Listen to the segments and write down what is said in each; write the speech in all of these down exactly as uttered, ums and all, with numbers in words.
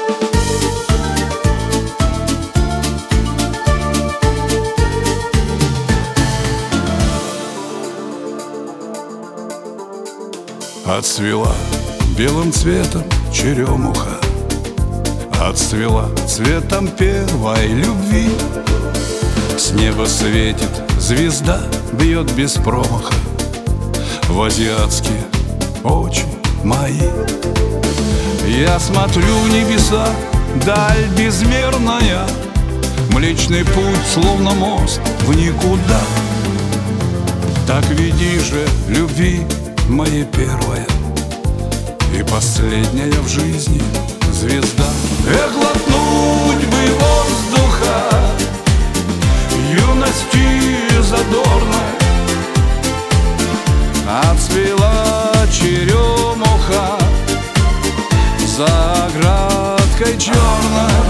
Отцвела белым цветом черемуха, отцвела цветом первой любви. С неба светит звезда, бьет без промаха в азиатские очи мои. Я смотрю в небеса, даль безмерная, Млечный путь, словно мост в никуда. Так веди же любви моей первая и последняя в жизни звезда. Эх, глотнуть бы воздуха юности задорной, отцвела черемуха за оградкой черной,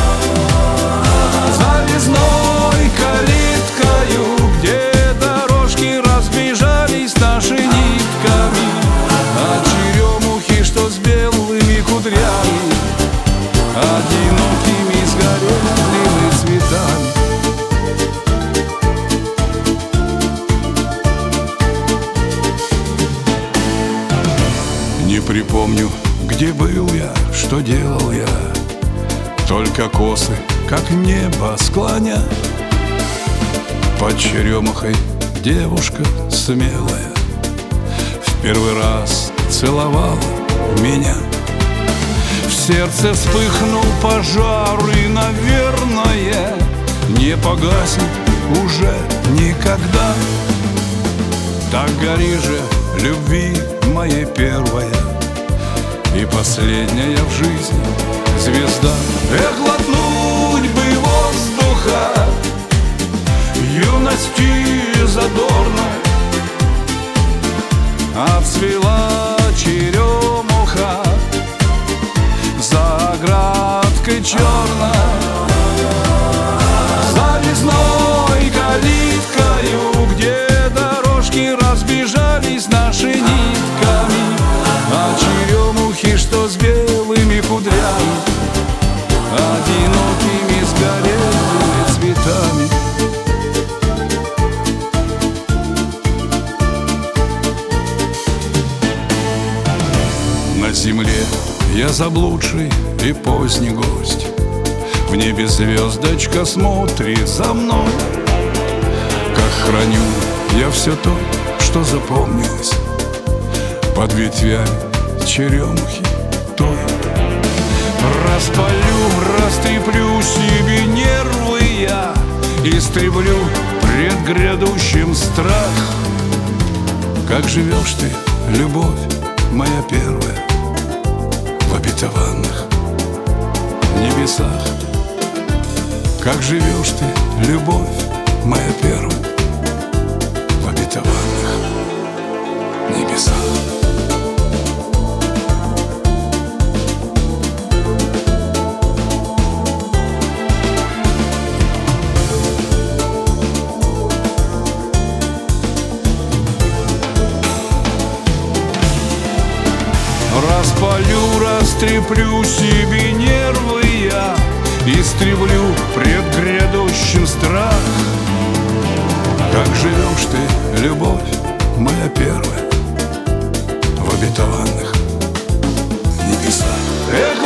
за вязной калиткою, где дорожки разбежались наши нитками от черемухи, что с белыми кудрями, одинокими сгорелыми цветами. Не припомню, где был я, что делал я, только косы, как небо склоня. Под черемухой девушка смелая в первый раз целовала меня. В сердце вспыхнул пожар, и, наверное, не погаснет уже никогда. Так гори же любви моей первая и последняя в жизни звезда. Эх, глотнуть бы воздуха юности задорной, отцвела черемуха за оградкой черной, за вязной калиткою, где дорожки разбежались наши нитками от черемухи, что с белыми кудрями, одинокими сгорелыми цветами. На земле я заблудший и поздний гость, в небе звездочка смотрит за мной. Как храню я все то, что запомнилось под ветвями черемухи той. Распалю, растреплю себе нервы я, истреблю пред грядущим страх. Как живешь ты, любовь моя первая, в обетованных небесах? Как живешь ты, любовь моя первая, в обетованных небесах? Распалю, растреплю себе нервы я, истреблю пред грядущим страх. Как живешь ты, любовь моя первая, в обетованных небесах?